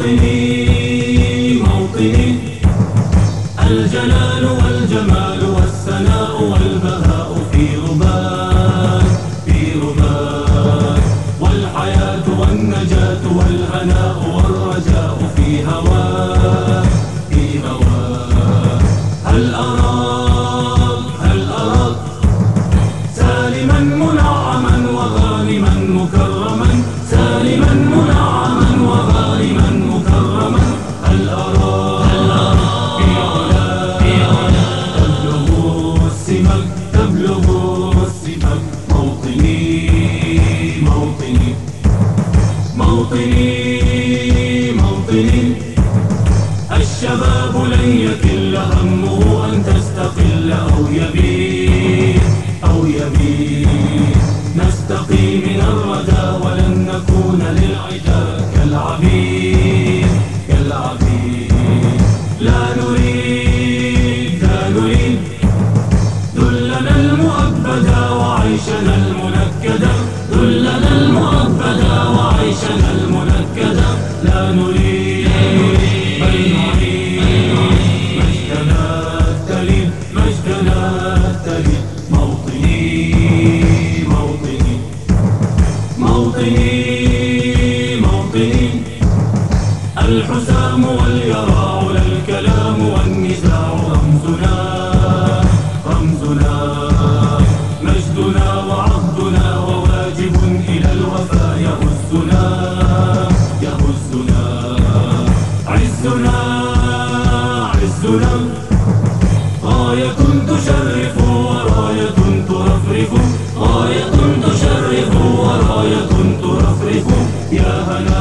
موطني موطني، الجلال والجمال والثناء والبهاء في رباك في رباك، والحياة والنجاة والهناء والرجاء في هواك في هواك. هل أراك سالما منعما وغانما مكرما، سالما منعما وغانما مكرما. هل أراك في علاك تبلغ السمك تبلغ السمك. موطني موطني موطني موطني، الشباب لن يكل همه أن تستقل أو يبيد أو يبيد. نستقي من الردى ولن نكون للعدا كالعبيد كالعبيد. لا نريد ذلنا المؤبدا وعيشنا المنكدا، ذلنا المؤبدا وعيشنا المنكدا. لا نريد بل نريد مجدنا التليد مجدنا التليد. موطني موطني موطني موطني، الحسام واليراع لا الكلام والنزاع رمزنا رمزنا، مجدنا وعهدنا وواجب إلى الوفاء يهزنا يهزنا. عزنا عزنا غاية تشرف وراية ترفرف، غاية تشرف وراية ترفرف. يا هنا